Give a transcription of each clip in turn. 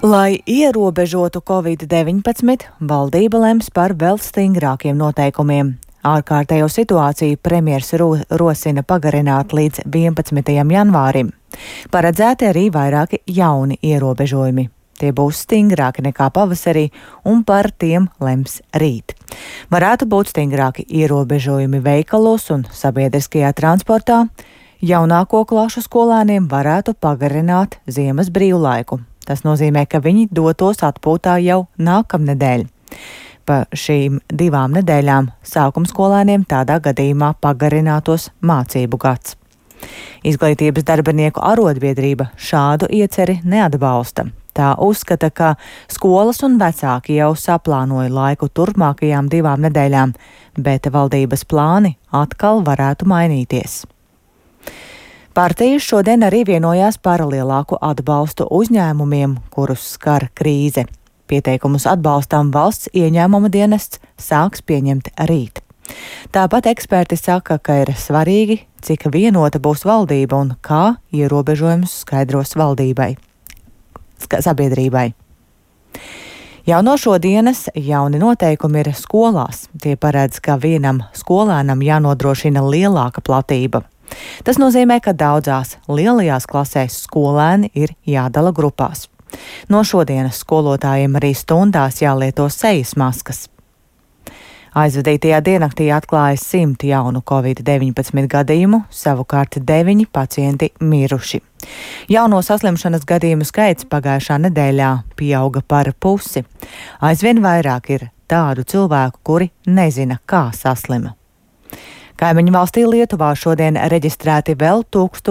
Lai ierobežotu Covid-19, valdība lems par vēl stingrākiem noteikumiem. Ārkārtējo situāciju premjers rosina pagarināt līdz 11. janvārim. Paredzēti arī vairāki jauni ierobežojumi. Tie būs stingrāki nekā pavasarī, un par tiem lems rīt. Varētu būt stingrāki ierobežojumi veikalos un sabiedriskajā transportā. Jaunāko klašu skolēniem varētu pagarināt ziemas brīvlaiku. Tas nozīmē, ka viņi dotos atpūtā jau nākamnedēļ. Pa šīm 2 nedēļām sākumskolēniem tādā gadījumā pagarinātos mācību gads. Izglītības darbinieku arotbiedrība šādu ieceri neatbalsta. Tā uzskata, ka skolas un vecāki jau saplānoja laiku turpmākajām 2 nedēļām, bet valdības plāni atkal varētu mainīties. Partijas šodien arī vienojās par lielāku atbalstu uzņēmumiem, kurus skar krīze. Pieteikumus atbalstam valsts ieņēmuma dienests sāks pieņemt rīt. Tāpat eksperti saka, ka ir svarīgi, cik vienota būs valdība un kā ierobežojumus skaidros sabiedrībai. Jau no šodienas jauni noteikumi ir skolās. Tie paredz, ka vienam skolēnam jānodrošina lielāka platība. Tas nozīmē, ka daudzās lielajās klasēs skolēni ir jādala grupās. No šodienas skolotājiem arī stundās jālieto sejas maskas. Aizvadītajā diennaktī atklājas 100 jaunu Covid-19 gadījumu, savukārt 9 pacienti miruši. Jauno saslimšanas gadījumu skaits pagājušā nedēļā pieauga par pusi. Aizvien vairāk ir tādu cilvēku, kuri nezina, kā saslima. Kaimiņu valstī Lietuvā šodien reģistrēti vēl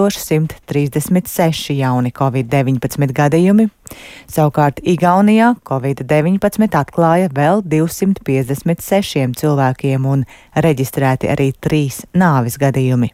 1136 jauni Covid-19 gadījumi. Savukārt Igaunijā Covid-19 atklāja vēl 256 cilvēkiem un reģistrēti arī 3 nāves gadījumi.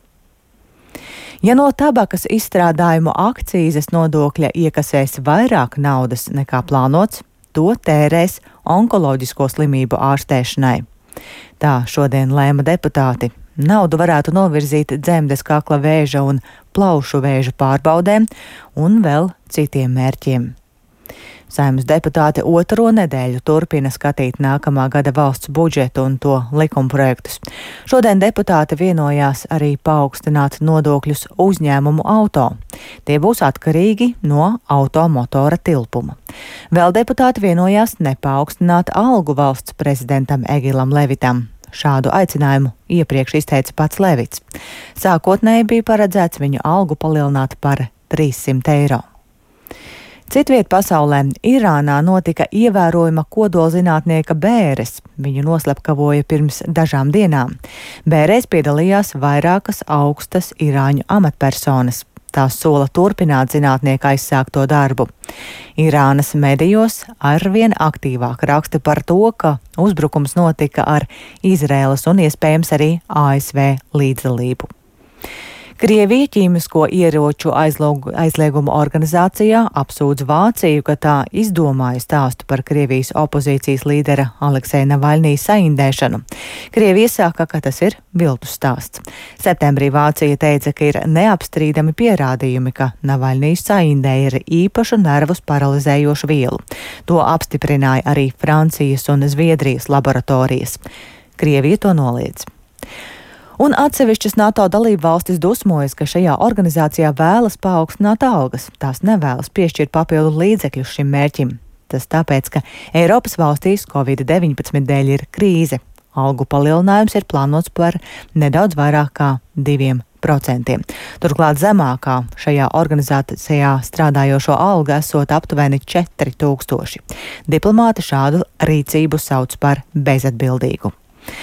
Ja no tabakas izstrādājumu akcīzes nodokļa iekasēs vairāk naudas nekā plānots, to tērēs onkoloģisko slimību ārstēšanai. Tā šodien lēma deputāti. Naudu varētu novirzīt dzemdes kakla vēža un plaušu vēža pārbaudēm un vēl citiem mērķiem. Saeimas deputāti 2. nedēļu turpina skatīt nākamā gada valsts budžetu un to likumprojektus. Šodien deputāti vienojās arī paaugstināt nodokļus uzņēmumu auto. Tie būs atkarīgi no automotora tilpuma. Vēl deputāti vienojās nepaaugstināt algu valsts prezidentam Egilam Levitam. Šādu aicinājumu iepriekš izteica pats Levits. Sākotnēji bija paredzēts viņu algu palielināt par 300 eiro. Citviet pasaulē Irānā notika ievērojama kodolzinātnieka bēres. Viņu noslepkavoja pirms dažām dienām. Bērēs piedalījās vairākas augstas irāņu amatpersonas. Tās sola turpināt zinātnieka aizsākto darbu. Irānas medijos arvien aktīvāk raksta par to, ka uzbrukums notika ar Izraēlas un iespējams arī ASV līdzdalību. Krievija ķīmisko ieroču aizlieguma organizācijā apsūdz Vāciju, ka tā izdomāja stāstu par Krievijas opozīcijas līdera Alekseja Navaļnī saindēšanu. Krievija saka, ka tas ir viltus stāsts. Septembrī Vācija teica, ka ir neapstrīdami pierādījumi, ka Navaļnīs saindēja ar īpašu nervus paralizējošu vielu. To apstiprināja arī Francijas un Zviedrijas laboratorijas. Krievija to noliedz. Un atsevišķas NATO dalību valstis dusmojas, ka šajā organizācijā vēlas paaugstināt algas. Tās nevēlas piešķirt papildu līdzekļus šim mērķim. Tas tāpēc, ka Eiropas valstīs Covid-19 dēļ ir krīze. Algu palielinājums ir plānots par nedaudz vairāk kā 2%. Turklāt zemākā šajā organizācijā strādājošo alga esot aptuveni 4000. Diplomāti šādu rīcību sauc par bezatbildīgu.